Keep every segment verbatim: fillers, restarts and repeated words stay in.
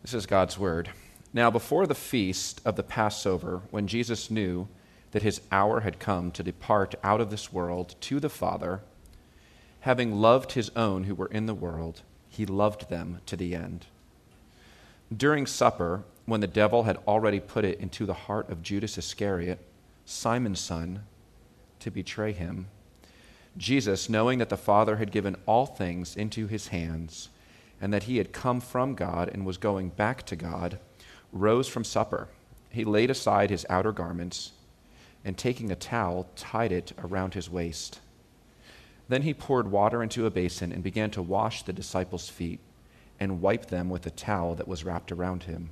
This is God's word. Now, before the feast of the Passover, when Jesus knew that his hour had come to depart out of this world to the Father, having loved his own who were in the world, he loved them to the end. During supper, when the devil had already put it into the heart of Judas Iscariot, Simon's son, to betray him, Jesus, knowing that the Father had given all things into his hands, and that he had come from God and was going back to God, rose from supper. He laid aside his outer garments, and taking a towel, tied it around his waist. Then he poured water into a basin and began to wash the disciples' feet and wipe them with the towel that was wrapped around him.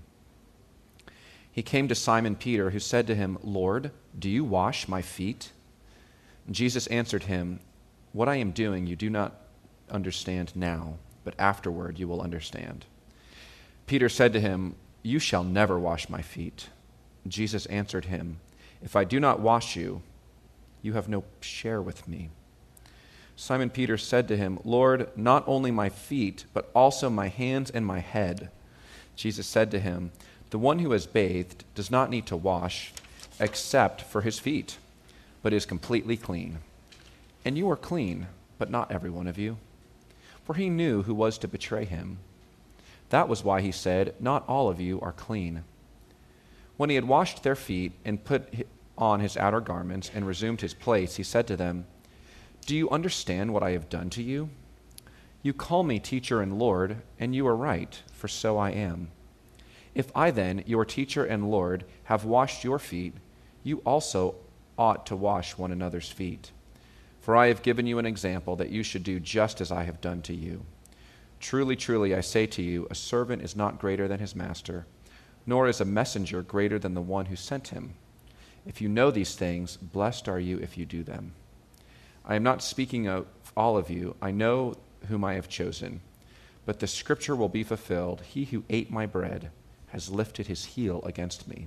He came to Simon Peter, who said to him, "Lord, do you wash my feet?" Jesus answered him, "What I am doing you do not understand now, but afterward you will understand." Peter said to him, "You shall never wash my feet." Jesus answered him, "If I do not wash you, you have no share with me." Simon Peter said to him, "Lord, not only my feet, but also my hands and my head." Jesus said to him, "The one who has bathed does not need to wash except for his feet, but is completely clean. And you are clean, but not every one of you." For he knew who was to betray him. That was why he said, "Not all of you are clean." When he had washed their feet and put on his outer garments and resumed his place, he said to them, "Do you understand what I have done to you? You call me teacher and Lord, and you are right, for so I am. If I then, your teacher and Lord, have washed your feet, you also ought to wash one another's feet. For I have given you an example that you should do just as I have done to you. Truly, truly, I say to you, a servant is not greater than his master, nor is a messenger greater than the one who sent him. If you know these things, blessed are you if you do them. I am not speaking of all of you. I know whom I have chosen. But the scripture will be fulfilled. He who ate my bread has lifted his heel against me.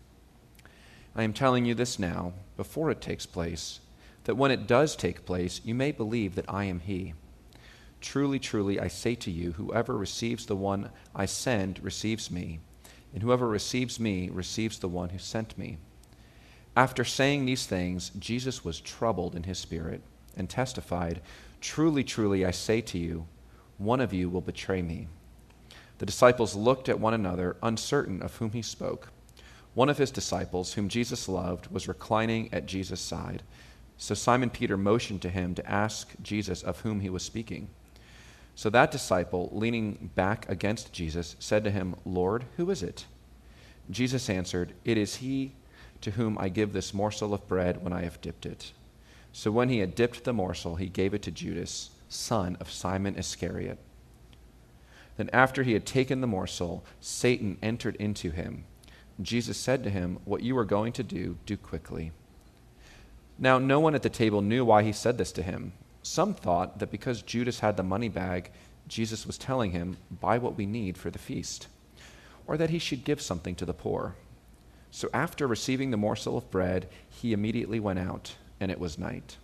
I am telling you this now, before it takes place, that when it does take place, you may believe that I am he. Truly, truly, I say to you, whoever receives the one I send receives me, and whoever receives me receives the one who sent me." After saying these things, Jesus was troubled in his spirit and testified, "Truly, truly, I say to you, one of you will betray me." The disciples looked at one another, uncertain of whom he spoke. One of his disciples, whom Jesus loved, was reclining at Jesus' side. So Simon Peter motioned to him to ask Jesus of whom he was speaking. So that disciple, leaning back against Jesus, said to him, "Lord, who is it?" Jesus answered, "It is he to whom I give this morsel of bread when I have dipped it." So when he had dipped the morsel, he gave it to Judas, son of Simon Iscariot. Then after he had taken the morsel, Satan entered into him. Jesus said to him, "What you are going to do, do quickly." Now no one at the table knew why he said this to him. Some thought that because Judas had the money bag, Jesus was telling him, "Buy what we need for the feast," or that he should give something to the poor. So after receiving the morsel of bread, he immediately went out, and it was night.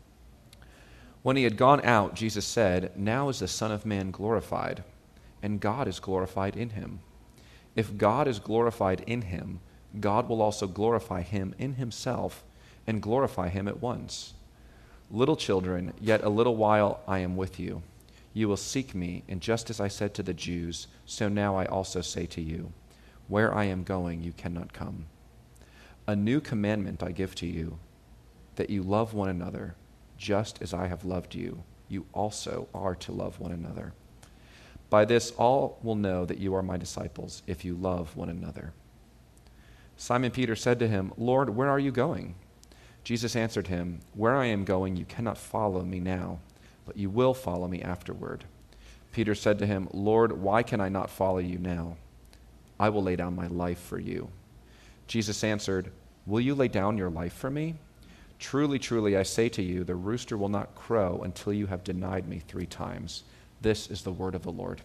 When he had gone out, Jesus said, "Now is the Son of Man glorified, and God is glorified in him. If God is glorified in him, God will also glorify him in himself, and glorify him at once. Little children, yet a little while I am with you. You will seek me, and just as I said to the Jews, so now I also say to you, where I am going you cannot come. A new commandment I give to you, that you love one another, just as I have loved you. You also are to love one another. By this all will know that you are my disciples, if you love one another." Simon Peter said to him, "Lord, where are you going?" Jesus answered him, "Where I am going you cannot follow me now, but you will follow me afterward." Peter said to him, "Lord, why can I not follow you now? I will lay down my life for you." Jesus answered, "Will you lay down your life for me? Truly, truly, I say to you, the rooster will not crow until you have denied me three times." This is the word of the Lord.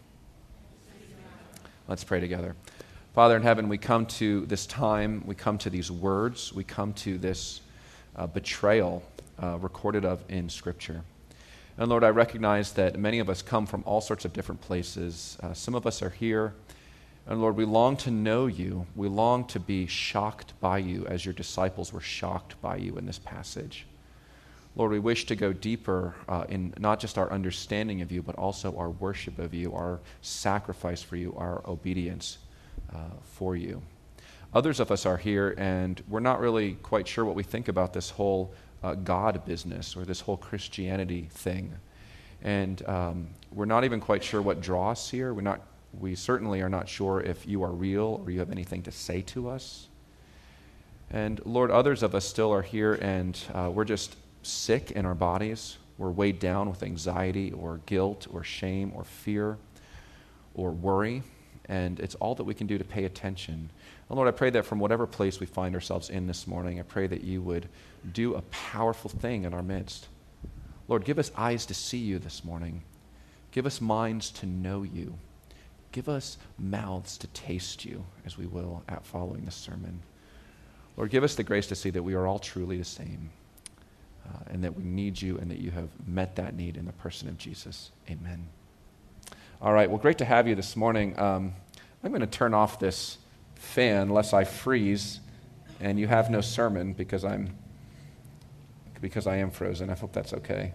Let's pray together. Father in heaven, we come to this time, we come to these words, we come to this uh, betrayal uh, recorded of in Scripture. And Lord, I recognize that many of us come from all sorts of different places. Uh, some of us are here And Lord, we long to know you. We long to be shocked by you as your disciples were shocked by you in this passage. Lord, we wish to go deeper uh, in not just our understanding of you, but also our worship of you, our sacrifice for you, our obedience uh, for you. Others of us are here, and we're not really quite sure what we think about this whole uh, God business or this whole Christianity thing. And um, we're not even quite sure what draws us here. We're not, we certainly are not sure if you are real or you have anything to say to us. And Lord, others of us still are here, and uh, we're just sick in our bodies. We're weighed down with anxiety or guilt or shame or fear or worry, and it's all that we can do to pay attention. And Lord, I pray that from whatever place we find ourselves in this morning, I pray that you would do a powerful thing in our midst. Lord, give us eyes to see you this morning. Give us minds to know you. Give us mouths to taste you, as we will at following this sermon. Lord, give us the grace to see that we are all truly the same. Uh, and that we need you and that you have met that need in the person of Jesus. Amen. All right, well, great to have you this morning. Um, I'm going to turn off this fan lest I freeze and you have no sermon because I'm because I am frozen. I hope that's okay.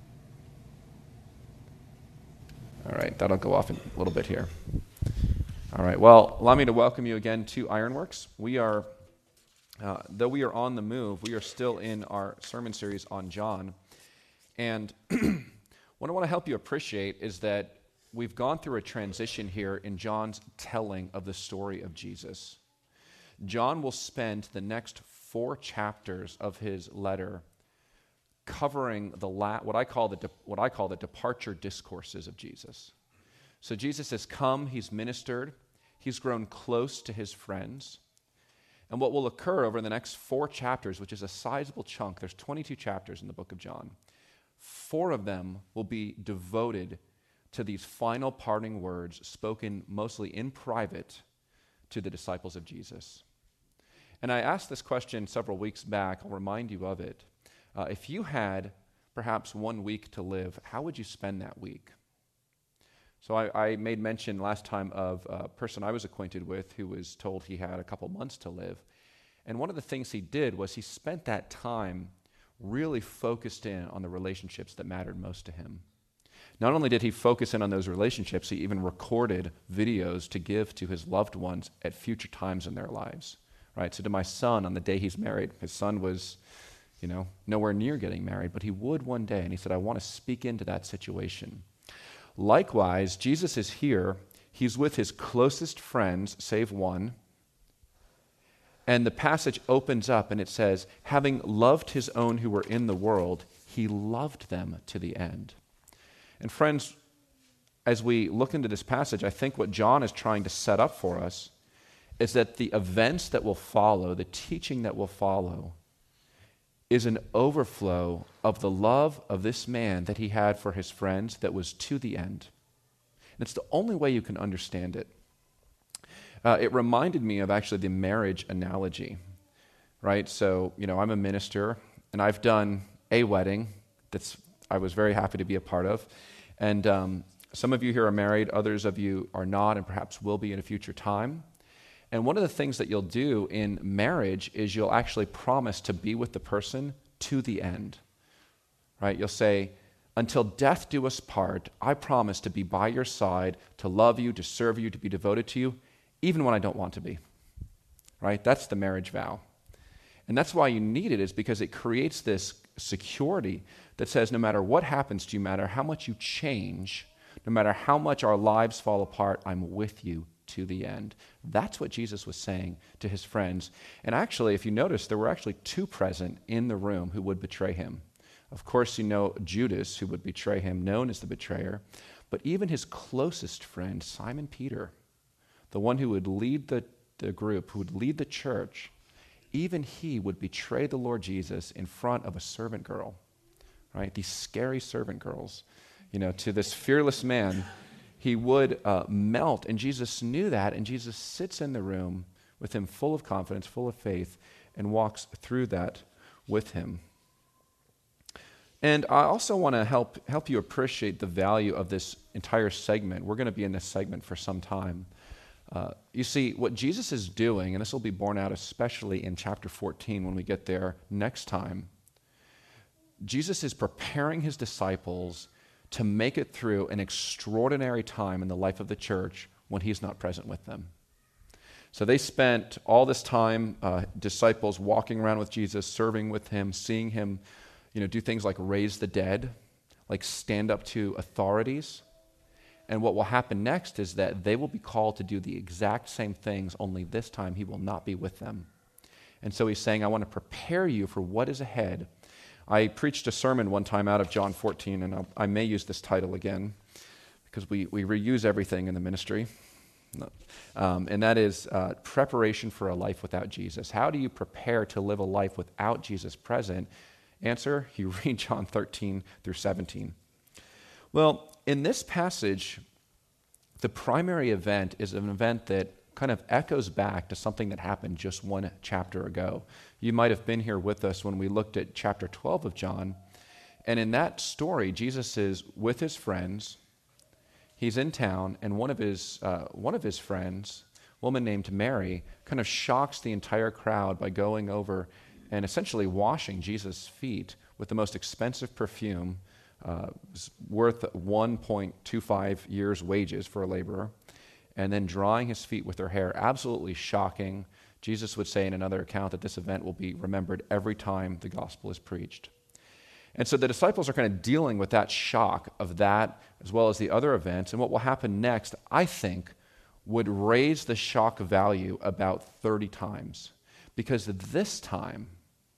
All right, that'll go off in a little bit here. All right, well, allow me to welcome you again to Ironworks. We are Uh, though we are on the move, we are still in our sermon series on John. And what I want to help you appreciate is that we've gone through a transition here in John's telling of the story of Jesus. John will spend the next four chapters of his letter covering the la- what I call the de- what I call the departure discourses of Jesus. So Jesus has come, he's ministered, he's grown close to his friends. And what will occur over the next four chapters, which is a sizable chunk, there's twenty-two chapters in the book of John, four of them will be devoted to these final parting words spoken mostly in private to the disciples of Jesus. And I asked this question several weeks back. I'll remind you of it. Uh, if you had perhaps one week to live, how would you spend that week? So I, I made mention last time of a person I was acquainted with who was told he had a couple months to live. And one of the things he did was he spent that time really focused in on the relationships that mattered most to him. Not only did he focus in on those relationships, he even recorded videos to give to his loved ones at future times in their lives. Right? So to my son, on the day he's married, his son was, you know, nowhere near getting married, but he would one day. And he said, I want to speak into that situation. Likewise, Jesus is here. He's with his closest friends, save one. And the passage opens up and it says, having loved his own who were in the world, he loved them to the end. And friends, as we look into this passage, I think what John is trying to set up for us is that the events that will follow, the teaching that will follow, is an overflow of the love of this man that he had for his friends that was to the end. And it's the only way you can understand it. Uh, it reminded me of actually the marriage analogy, right? So, you know, I'm a minister, and I've done a wedding that's I was very happy to be a part of. And um, some of you here are married, others of you are not, and perhaps will be in a future time. And one of the things that you'll do in marriage is you'll actually promise to be with the person to the end, right? You'll say, until death do us part, I promise to be by your side, to love you, to serve you, to be devoted to you, even when I don't want to be, right? That's the marriage vow. And that's why you need it, is because it creates this security that says no matter what happens to you, no matter how much you change, no matter how much our lives fall apart, I'm with you to the end. That's what Jesus was saying to his friends. And actually, if you notice, there were actually two present in the room who would betray him. Of course, you know Judas, who would betray him, known as the betrayer, but even his closest friend, Simon Peter, the one who would lead the, the group, who would lead the church, even he would betray the Lord Jesus in front of a servant girl, right? These scary servant girls, you know, to this fearless man. He would uh, melt, and Jesus knew that, and Jesus sits in the room with him full of confidence, full of faith, and walks through that with him. And I also want to help help you appreciate the value of this entire segment. We're going to be in this segment for some time. Uh, you see, what Jesus is doing, and this will be borne out especially in chapter fourteen when we get there next time, Jesus is preparing his disciples to make it through an extraordinary time in the life of the church when he's not present with them. So they spent all this time, uh, disciples walking around with Jesus, serving with him, seeing him, you know, do things like raise the dead, like stand up to authorities. And what will happen next is that they will be called to do the exact same things, only this time he will not be with them. And so he's saying, I want to prepare you for what is ahead. I preached a sermon one time out of John fourteen, and I'll, I may use this title again, because we, we reuse everything in the ministry. No. Um, and that is uh, preparation for a life without Jesus. How do you prepare to live a life without Jesus present? Answer, you read John thirteen through seventeen. Well, in this passage, the primary event is an event that kind of echoes back to something that happened just one chapter ago. You might have been here with us when we looked at chapter twelve of John. And in that story, Jesus is with his friends. He's in town, and one of his uh, one of his friends, a woman named Mary, kind of shocks the entire crowd by going over and essentially washing Jesus' feet with the most expensive perfume, uh, worth one point two five years' wages for a laborer, and then drying his feet with her hair. Absolutely shocking. Jesus would say in another account that this event will be remembered every time the gospel is preached. And so the disciples are kind of dealing with that shock of that, as well as the other events. And what will happen next, I think, would raise the shock value about thirty times. Because this time,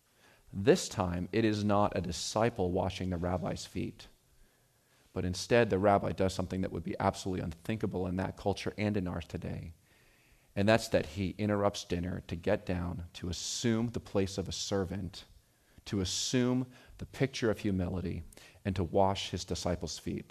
this time, it is not a disciple washing the rabbi's feet. But instead, the rabbi does something that would be absolutely unthinkable in that culture and in ours today. And that's that he interrupts dinner to get down, to assume the place of a servant, to assume the picture of humility, and to wash his disciples' feet.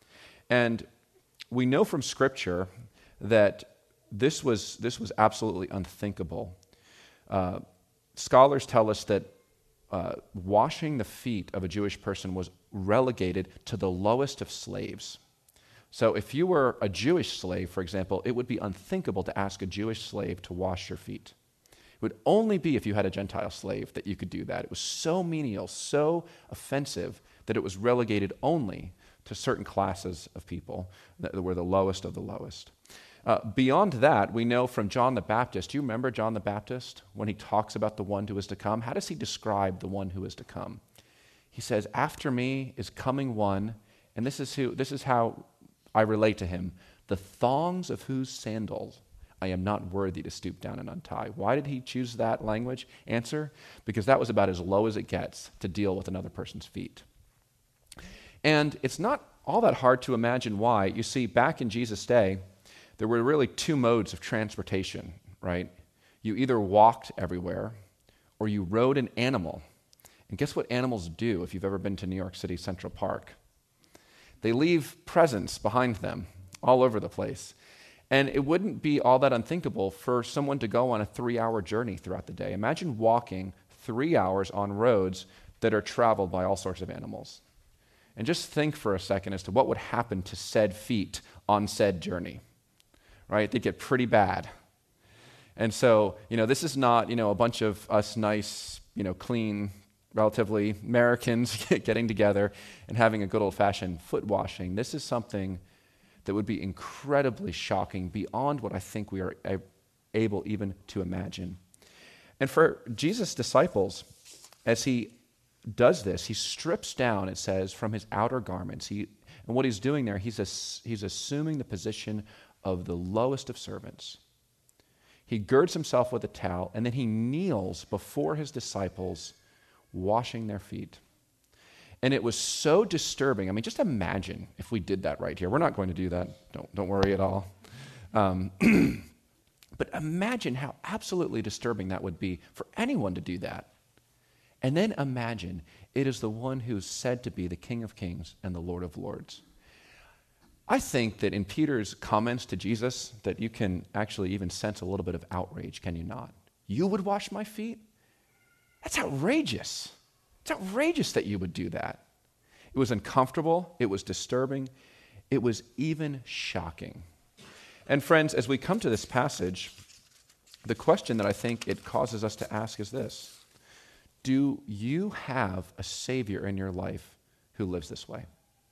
And we know from Scripture that this was, this was absolutely unthinkable. Uh, scholars tell us that uh, washing the feet of a Jewish person was relegated to the lowest of slaves. So if you were a Jewish slave, for example, it would be unthinkable to ask a Jewish slave to wash your feet. It would only be if you had a Gentile slave that you could do that. It was so menial, so offensive, that it was relegated only to certain classes of people that were the lowest of the lowest. Uh, beyond that, we know from John the Baptist. Do you remember John the Baptist when he talks about the one who is to come? How does he describe the one who is to come? He says, "After me is coming one," and this is who. This is how I relate to him, "the thongs of whose sandals I am not worthy to stoop down and untie." Why did he choose that language? Answer, because that was about as low as it gets to deal with another person's feet. And it's not all that hard to imagine why. You see, back in Jesus' day, there were really two modes of transportation, right? You either walked everywhere or you rode an animal. And guess what animals do if you've ever been to New York City Central Park? They leave presents behind them all over the place. And it wouldn't be all that unthinkable for someone to go on a three-hour journey throughout the day. Imagine walking three hours on roads that are traveled by all sorts of animals. And just think for a second as to what would happen to said feet on said journey, right? They'd get pretty bad. And so, you know, this is not, you know, a bunch of us nice, you know, clean, relatively Americans getting together and having a good old-fashioned foot washing. This is something that would be incredibly shocking beyond what I think we are able even to imagine. And for Jesus' disciples, as he does this, he strips down, it says, from his outer garments. He, and what he's doing there, he's, ass, he's assuming the position of the lowest of servants. He girds himself with a towel, and then he kneels before his disciples, washing their feet. And it was so disturbing. I mean, just imagine if we did that right here. We're not going to do that. Don't, don't worry at all. Um, but imagine how absolutely disturbing that would be for anyone to do that. And then imagine it is the one who is said to be the King of Kings and the Lord of Lords. I think that in Peter's comments to Jesus that you can actually even sense a little bit of outrage, can you not? You would wash my feet? That's outrageous. It's outrageous that you would do that. It was uncomfortable. It was disturbing. It was even shocking. And friends, as we come to this passage, the question that I think it causes us to ask is this: do you have a Savior in your life who lives this way?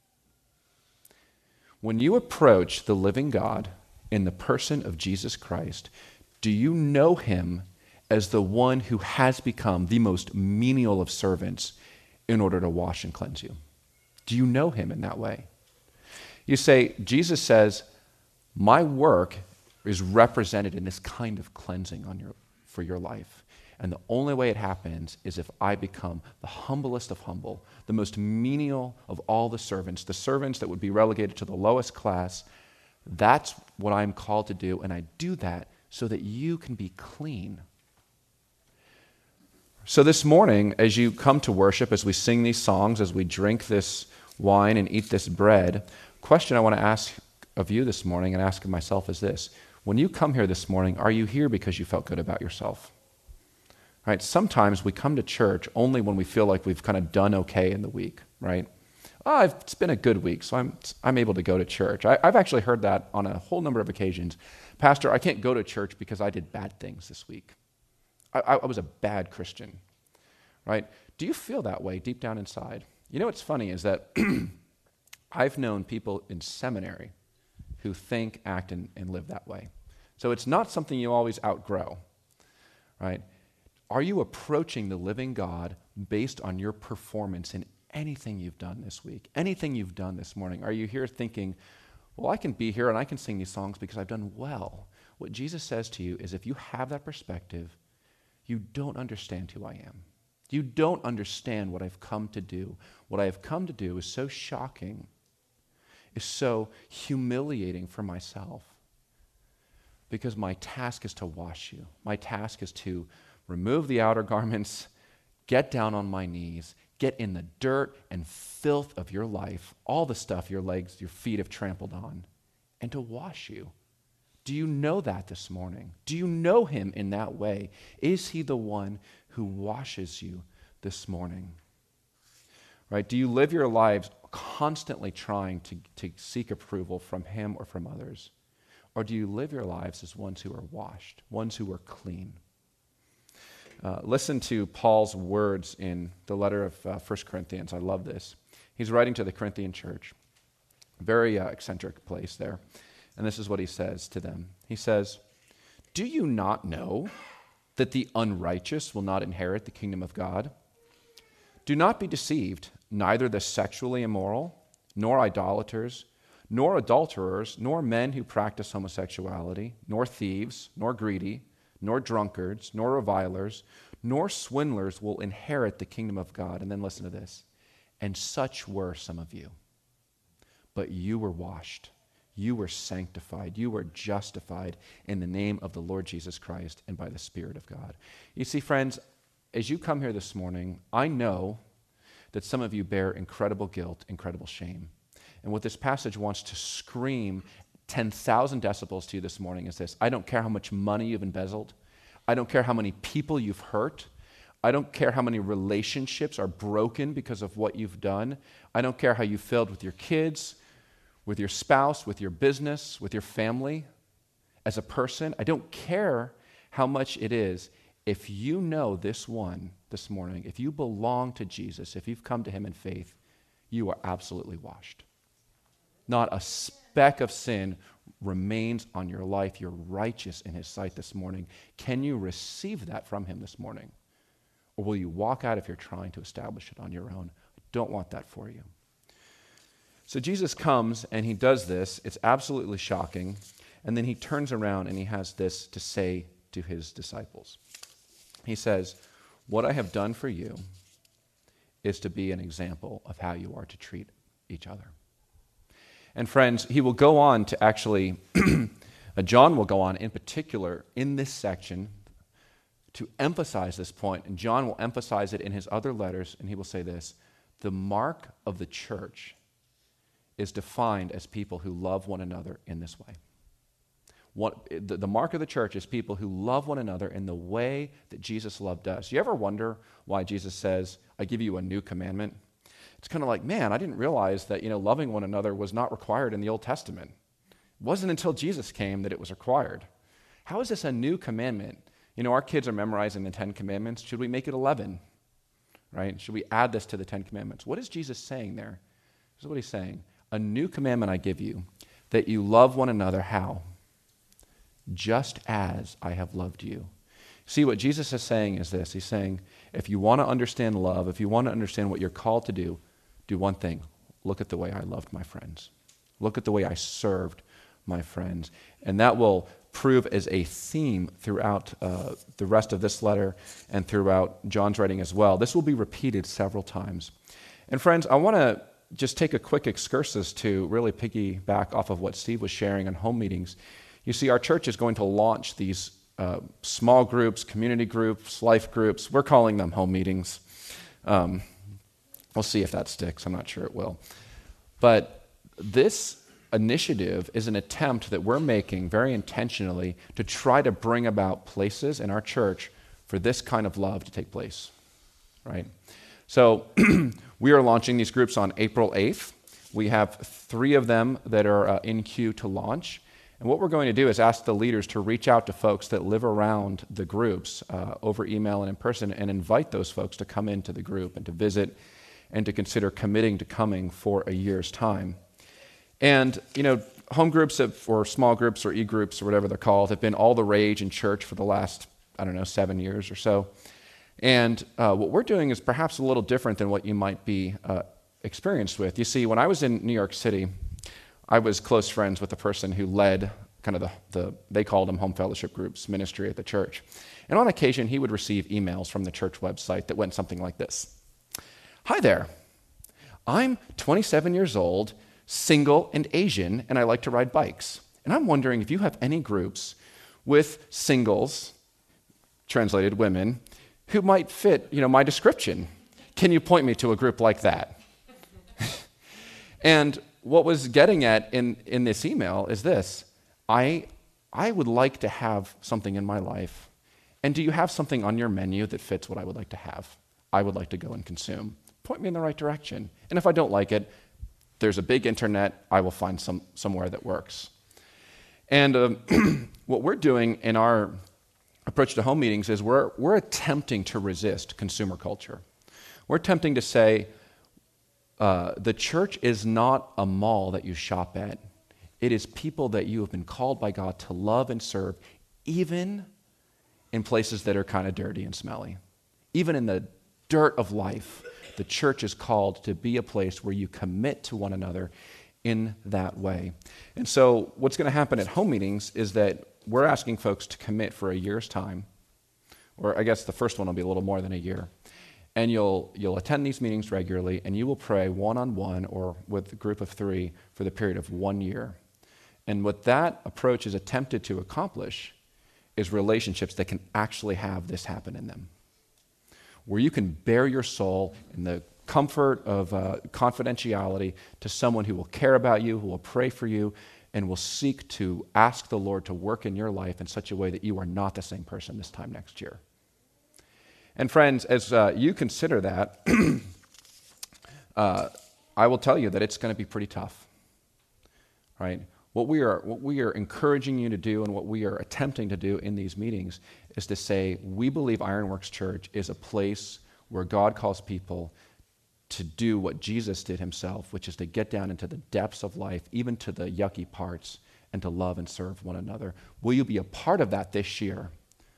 When you approach the living God in the person of Jesus Christ, do you know him as the one who has become the most menial of servants in order to wash and cleanse you? Do you know him in that way? You say, Jesus says, my work is represented in this kind of cleansing on your, for your life. And the only way it happens is if I become the humblest of humble, the most menial of all the servants, the servants that would be relegated to the lowest class. That's what I'm called to do, and I do that so that you can be clean. So this morning, as you come to worship, as we sing these songs, as we drink this wine and eat this bread, question I want to ask of you this morning and ask of myself is this: when you come here this morning, are you here because you felt good about yourself? Right? Sometimes we come to church only when we feel like we've kind of done okay in the week, right? Oh, it's been a good week, so I'm I'm able to go to church. I, I've actually heard that on a whole number of occasions. Pastor, I can't go to church because I did bad things this week. I, I was a bad Christian, right? Do you feel that way deep down inside? You know what's funny is that I've known people in seminary who think, act, and, and live that way. So it's not something you always outgrow, right? Are you approaching the living God based on your performance in anything you've done this week, anything you've done this morning? Are you here thinking, well, I can be here and I can sing these songs because I've done well? What Jesus says to you is if you have that perspective, you don't understand who I am. You don't understand what I've come to do. What I have come to do is so shocking, is so humiliating for myself, because my task is to wash you. My task is to remove the outer garments, get down on my knees, get in the dirt and filth of your life, all the stuff your legs, your feet have trampled on, and to wash you. Do you know that this morning? Do you know him in that way? Is he the one who washes you this morning? Right? Do you live your lives constantly trying to, to seek approval from him or from others? Or do you live your lives as ones who are washed, ones who are clean? Uh, listen to Paul's words in the letter of uh, First Corinthians. I love this. He's writing to the Corinthian church. Very uh, eccentric place there. And this is what he says to them. He says, "Do you not know that the unrighteous will not inherit the kingdom of God? Do not be deceived. Neither the sexually immoral, nor idolaters, nor adulterers, nor men who practice homosexuality, nor thieves, nor greedy, nor drunkards, nor revilers, nor swindlers will inherit the kingdom of God." And then listen to this. "And such were some of you. But you were washed, you were sanctified, you were justified in the name of the Lord Jesus Christ and by the Spirit of God." You see, friends, as you come here this morning, I know that some of you bear incredible guilt, incredible shame. And what this passage wants to scream ten thousand decibels to you this morning is this: I don't care how much money you've embezzled. I don't care how many people you've hurt. I don't care how many relationships are broken because of what you've done. I don't care how you failed with your kids, with your spouse, with your business, with your family, as a person. I don't care how much it is. If you know this one this morning, if you belong to Jesus, if you've come to him in faith, you are absolutely washed. Not a speck of sin remains on your life. You're righteous in his sight this morning. Can you receive that from him this morning? Or will you walk out if you're trying to establish it on your own? I don't want that for you. So Jesus comes and he does this. It's absolutely shocking. And then he turns around and he has this to say to his disciples. He says, "What I have done for you is to be an example of how you are to treat each other." And friends, he will go on to actually, John will go on in particular in this section to emphasize this point, and John will emphasize it in his other letters, and he will say this: the mark of the church is defined as people who love one another in this way. What, the, the mark of the church is people who love one another in the way that Jesus loved us. You ever wonder why Jesus says, "I give you a new commandment"? It's kind of like, man, I didn't realize that, you know, loving one another was not required in the Old Testament. wasn't until Jesus came that it was required. How is this a new commandment? You know, our kids are memorizing the Ten Commandments. Should we make it eleven? Right? Should we add this to the Ten Commandments? What is Jesus saying there? This is what he's saying. A new commandment I give you, that you love one another. How? Just as I have loved you. See, what Jesus is saying is this. He's saying, if you want to understand love, if you want to understand what you're called to do, do one thing. Look at the way I loved my friends. Look at the way I served my friends. And that will prove as a theme throughout uh, the rest of this letter and throughout John's writing as well. This will be repeated several times. And friends, I want to just take a quick excursus to really piggyback off of what Steve was sharing on home meetings. You see, our church is going to launch these uh, small groups, community groups, life groups. We're calling them home meetings. Um, we'll see if that sticks. I'm not sure it will. But this initiative is an attempt that we're making very intentionally to try to bring about places in our church for this kind of love to take place, right? So we are launching these groups on April eighth. We have three of them that are uh, in queue to launch. And what we're going to do is ask the leaders to reach out to folks that live around the groups uh, over email and in person and invite those folks to come into the group and to visit and to consider committing to coming for a year's time. And, you know, home groups have, or small groups or e-groups or whatever they're called have been all the rage in church for the last, I don't know, seven years or so. And uh, what we're doing is perhaps a little different than what you might be uh, experienced with. You see, when I was in New York City, I was close friends with the person who led kind of the, the, they called them home fellowship groups, ministry at the church. And on occasion, he would receive emails from the church website that went something like this. Hi there, I'm twenty-seven years old, single and Asian, and I like to ride bikes. And I'm wondering if you have any groups with singles, translated women, who might fit, you know, my description. Can you point me to a group like that? And what was getting at in, in this email is this. I, I would like to have something in my life. And do you have something on your menu that fits what I would like to have? I would like to go and consume. Point me in the right direction. And if I don't like it, there's a big internet. I will find some somewhere that works. And um, what we're doing in our approach to home meetings is we're we're attempting to resist consumer culture. We're attempting to say uh, the church is not a mall that you shop at. It is people that you have been called by God to love and serve, even in places that are kind of dirty and smelly. Even in the dirt of life, the church is called to be a place where you commit to one another in that way. And so what's going to happen at home meetings is that we're asking folks to commit for a year's time, or I guess the first one will be a little more than a year. And you'll you'll attend these meetings regularly, and you will pray one-on-one or with a group of three for the period of one year. And what that approach is attempted to accomplish is relationships that can actually have this happen in them, where you can bare your soul in the comfort of uh, confidentiality to someone who will care about you, who will pray for you, and will seek to ask the Lord to work in your life in such a way that you are not the same person this time next year. And friends, as uh, you consider that, uh, I will tell you that it's going to be pretty tough, right? What we are what we are encouraging you to do and what we are attempting to do in these meetings is to say, we believe Ironworks Church is a place where God calls people to do what Jesus did himself, which is to get down into the depths of life, even to the yucky parts, and to love and serve one another. Will you be a part of that this year?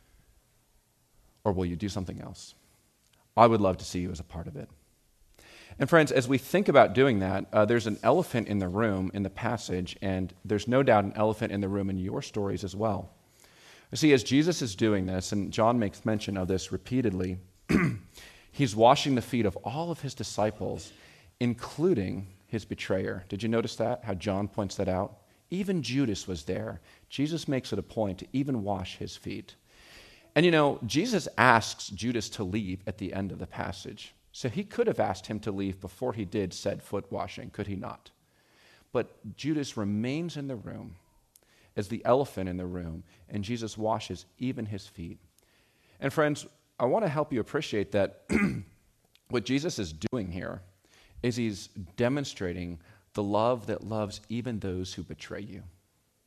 Or will you do something else? I would love to see you as a part of it. And friends, as we think about doing that, uh, there's an elephant in the room in the passage, and there's no doubt an elephant in the room in your stories as well. You see, as Jesus is doing this, and John makes mention of this repeatedly, he's washing the feet of all of his disciples, including his betrayer. Did you notice that, how John points that out? Even Judas was there. Jesus makes it a point to even wash his feet. And you know, Jesus asks Judas to leave at the end of the passage. So he could have asked him to leave before he did said foot washing, could he not? But Judas remains in the room as the elephant in the room, and Jesus washes even his feet. And friends, I want to help you appreciate that what Jesus is doing here is he's demonstrating the love that loves even those who betray you.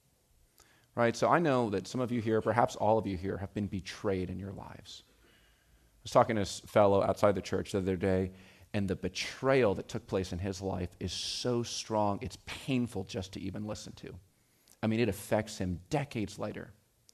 right? So I know that some of you here, perhaps all of you here, have been betrayed in your lives. I was talking to a fellow outside the church the other day, and the betrayal that took place in his life is so strong, it's painful just to even listen to. I mean, it affects him decades later.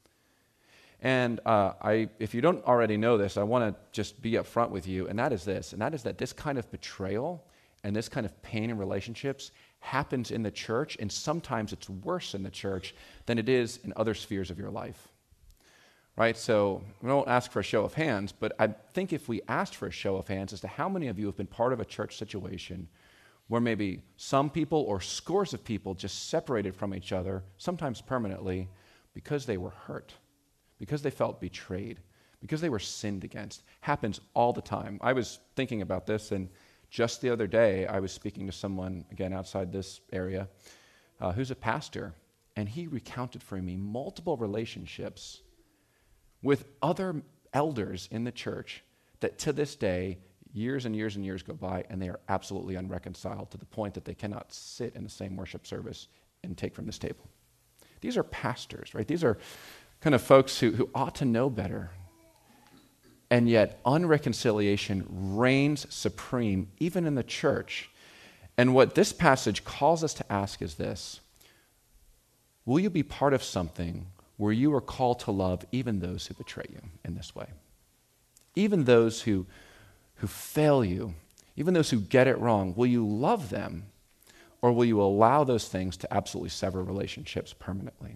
And uh, I, if you don't already know this, I want to just be upfront with you, and that is this, and that is that this kind of betrayal and this kind of pain in relationships happens in the church, and sometimes it's worse in the church than it is in other spheres of your life. Right? So we don't ask for a show of hands, but I think if we asked for a show of hands as to how many of you have been part of a church situation where maybe some people or scores of people just separated from each other, sometimes permanently, because they were hurt, because they felt betrayed, because they were sinned against. Happens all the time. I was thinking about this, and just the other day, I was speaking to someone, again, outside this area, uh, who's a pastor, and he recounted for me multiple relationships with other elders in the church that to this day, years and years and years go by, and they are absolutely unreconciled to the point that they cannot sit in the same worship service and take from this table. These are pastors, right? These are kind of folks who, who ought to know better. And yet, unreconciliation reigns supreme, even in the church. And what this passage calls us to ask is this: will you be part of something where you are called to love even those who betray you in this way? Even those who, who fail you, even those who get it wrong, will you love them, or will you allow those things to absolutely sever relationships permanently?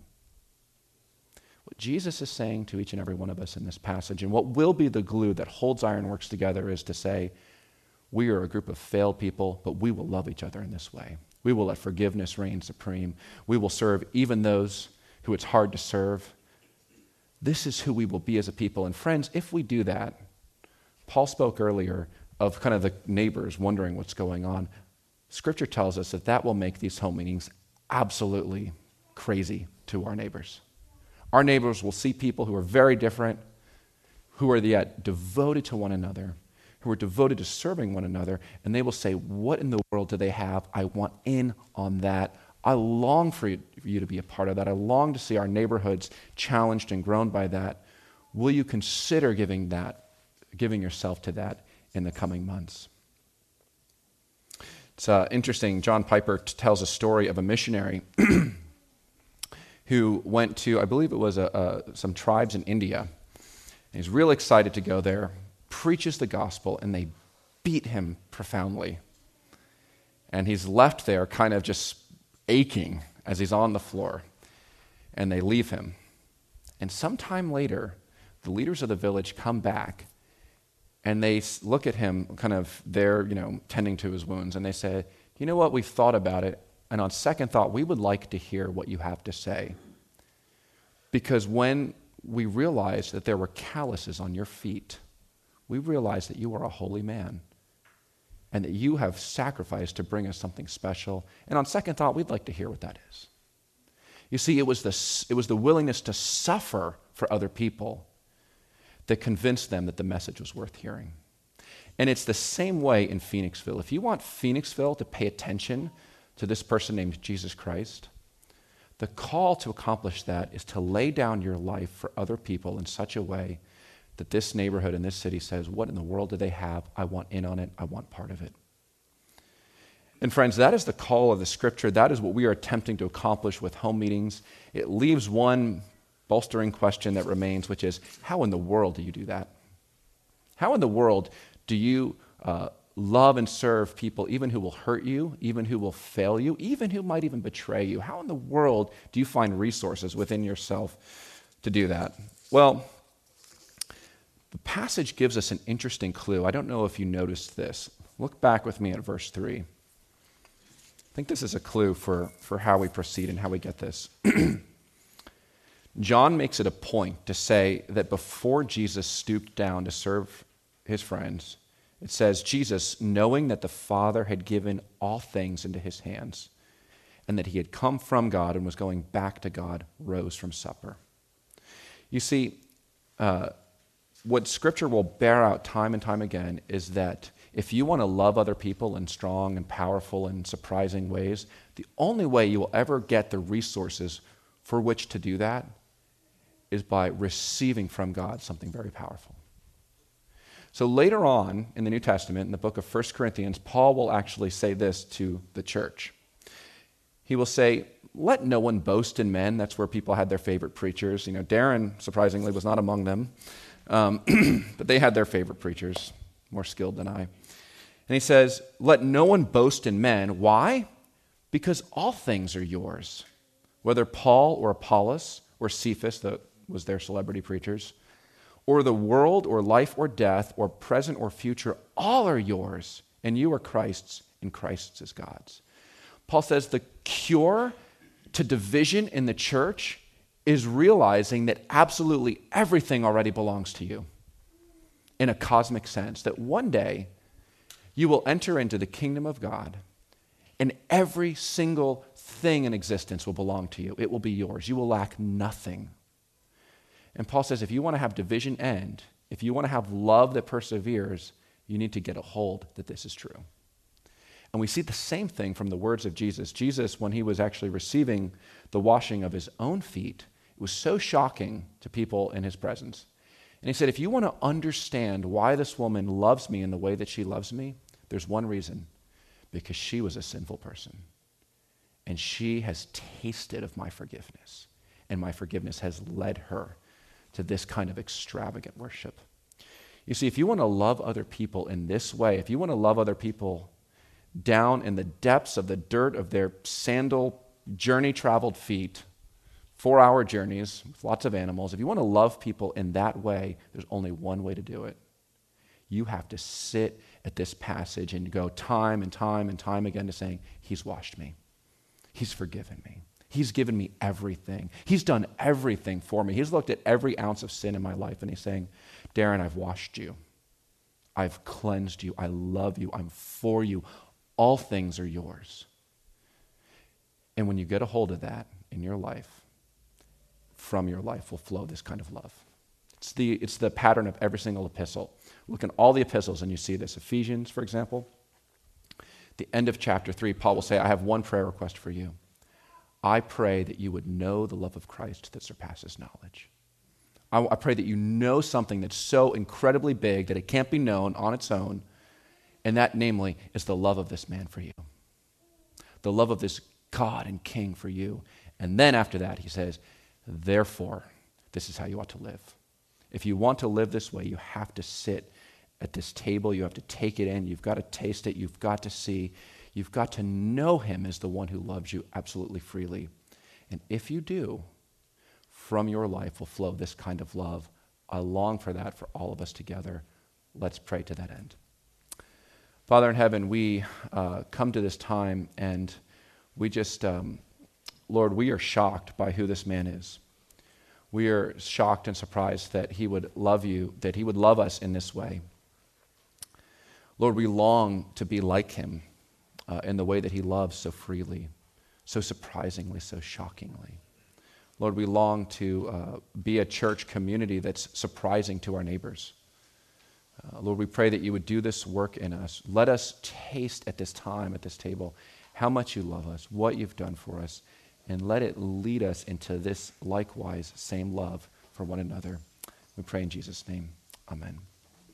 What Jesus is saying to each and every one of us in this passage, and what will be the glue that holds ironworks together, is to say, we are a group of failed people, but we will love each other in this way. We will let forgiveness reign supreme. We will serve even those who it's hard to serve. This is who we will be as a people. And friends, if we do that, Paul spoke earlier of kind of the neighbors wondering what's going on. Scripture tells us that that will make these home meetings absolutely crazy to our neighbors. Our neighbors will see people who are very different, who are yet devoted to one another, who are devoted to serving one another, and they will say, what in the world do they have? I want in on that. I long for you, for you to be a part of that. I long to see our neighborhoods challenged and grown by that. Will you consider giving that, giving yourself to that in the coming months? It's uh, interesting. John Piper t- tells a story of a missionary who went to, I believe it was a, a, some tribes in India. And he's real excited to go there, preaches the gospel, and they beat him profoundly. And he's left there kind of just aching as he's on the floor. And they leave him. And sometime later, the leaders of the village come back, and they look at him kind of there, you know, tending to his wounds, and they say, you know what, we've thought about it, and on second thought, we would like to hear what you have to say. Because when we realized that there were calluses on your feet, we realized that you are a holy man and that you have sacrificed to bring us something special. And on second thought, we'd like to hear what that is. You see, it was the, it was the willingness to suffer for other people that convinced them that the message was worth hearing. And it's the same way in Phoenixville. If you want Phoenixville to pay attention to this person named Jesus Christ, the call to accomplish that is to lay down your life for other people in such a way that this neighborhood and this city says, what in the world do they have? I want in on it. I want part of it. And friends, that is the call of the Scripture. That is what we are attempting to accomplish with home meetings. It leaves one bolstering question that remains, which is, how in the world do you do that? How in the world do you uh, love and serve people, even who will hurt you, even who will fail you, even who might even betray you? How in the world do you find resources within yourself to do that? Well, the passage gives us an interesting clue. I don't know if you noticed this. Look back with me at verse three. I think this is a clue for, for how we proceed and how we get this. John makes it a point to say that before Jesus stooped down to serve his friends, it says, Jesus, knowing that the Father had given all things into his hands and that he had come from God and was going back to God, rose from supper. You see, uh, what Scripture will bear out time and time again is that if you want to love other people in strong and powerful and surprising ways, the only way you will ever get the resources for which to do that is by receiving from God something very powerful. So later on in the New Testament, in the book of First Corinthians, Paul will actually say this to the church. He will say, let no one boast in men. That's where people had their favorite preachers. You know, Darren, surprisingly, was not among them. Um, but they had their favorite preachers, more skilled than I. And he says, let no one boast in men. Why? Because all things are yours. Whether Paul or Apollos or Cephas, that was their celebrity preachers, or the world or life or death or present or future, all are yours. And you are Christ's, and Christ's is God's. Paul says the cure to division in the church is realizing that absolutely everything already belongs to you in a cosmic sense, that one day you will enter into the kingdom of God and every single thing in existence will belong to you. It will be yours. You will lack nothing. And Paul says if you want to have division end, if you want to have love that perseveres, you need to get a hold that this is true. And we see the same thing from the words of Jesus. Jesus, when he was actually receiving the washing of his own feet, it was so shocking to people in his presence. And he said, if you want to understand why this woman loves me in the way that she loves me, there's one reason. Because she was a sinful person. And she has tasted of my forgiveness. And my forgiveness has led her to this kind of extravagant worship. You see, if you want to love other people in this way, if you want to love other people down in the depths of the dirt of their sandal journey-traveled feet, four-hour journeys with lots of animals, if you want to love people in that way, there's only one way to do it. You have to sit at this passage and go time and time and time again to saying, he's washed me. He's forgiven me. He's given me everything. He's done everything for me. He's looked at every ounce of sin in my life and he's saying, Darren, I've washed you. I've cleansed you. I love you. I'm for you. All things are yours. And when you get a hold of that in your life, from your life will flow this kind of love. It's the, it's the pattern of every single epistle. Look in all the epistles and you see this. Ephesians, for example, the end of chapter three, Paul will say, I have one prayer request for you. I pray that you would know the love of Christ that surpasses knowledge. I, I pray that you know something that's so incredibly big that it can't be known on its own, and that, namely, is the love of this man for you. The love of this God and King for you. And then after that, he says, therefore, this is how you ought to live. If you want to live this way, you have to sit at this table. You have to take it in. You've got to taste it. You've got to see. You've got to know him as the one who loves you absolutely freely. And if you do, from your life will flow this kind of love. I long for that for all of us together. Let's pray to that end. Father in heaven, we uh, come to this time and we just, um, Lord, we are shocked by who this man is. We are shocked and surprised that he would love you, that he would love us in this way. Lord, we long to be like him uh, in the way that he loves so freely, so surprisingly, so shockingly. Lord, we long to uh, be a church community that's surprising to our neighbors. Uh, Lord, we pray that you would do this work in us. Let us taste at this time, at this table, how much you love us, what you've done for us, and let it lead us into this likewise same love for one another. We pray in Jesus' name. Amen.